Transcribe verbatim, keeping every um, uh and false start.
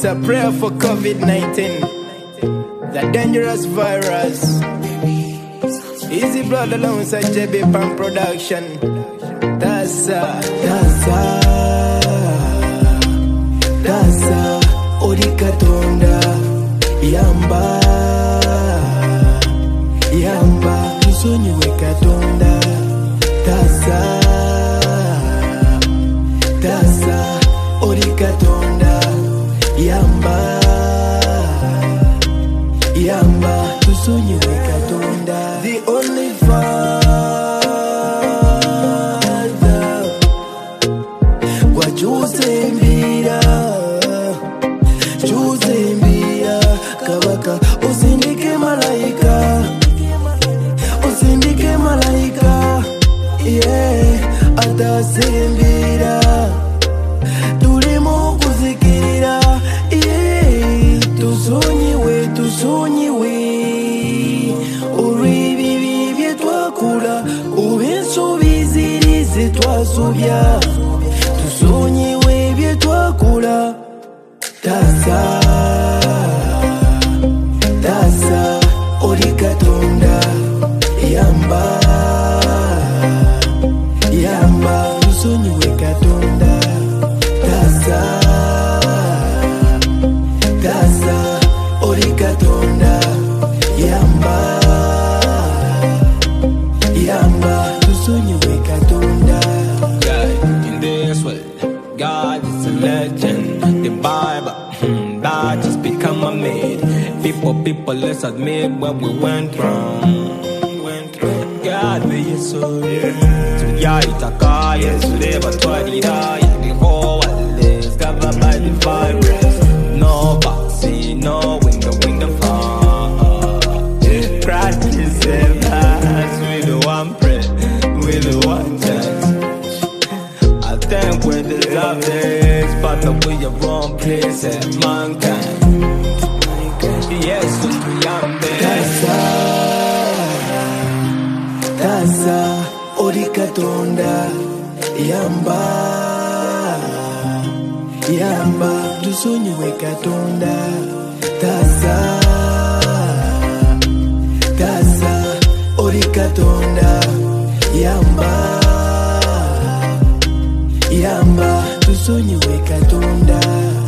It's a prayer for COVID nineteen, the dangerous virus. Easy blood alongside J B Pan production. Tasa, Tasa, Tasa, Orikatonda, Yamba, Yamba, Tusoni Wekatonda, Tasa, Tasa, Orikatonda, Yamba, Yamba, Tusoni Wekatonda, the only Father, Wajuze Mbira, Juze Mbira, Kabaka, Usindike Malaika, Usindike Malaika, yeah, Atase Mbira, Turimo Kuzikira, yeah, Tusonyiwe, Tusonyiwe, Uribi Vietwakula, Ubenso Vizirize Twasubia, Tusonyiwe Vietwakula, Tasa, Tasa, Orikatonda, Yamba, Yamba, Tusonyiwe Katonda, Tasa, Tasa, Orikatonda, Yamba, Yamba, Tusonyiwe Katonda. Yeah, in this way, God is a legend. The Bible, that just become a myth. People, people, let's admit what we went wrong. Went wrong. God, we are sorry. To ya itaka, yes, live at twenty die. The whole world is covered by the virus. No vaccine, no window, window fall. Christ is saved us with the one prayer, with the one chance. I think we deserve this, but we are wrong place and mankind. Yes, we are Tasa, Tasa, Orikatonda, Yamba, Yamba, Tusonyiwe Katonda, Tasa, Tasa, Orikatonda, Yamba, Yamba, Tusonyiwe Katonda.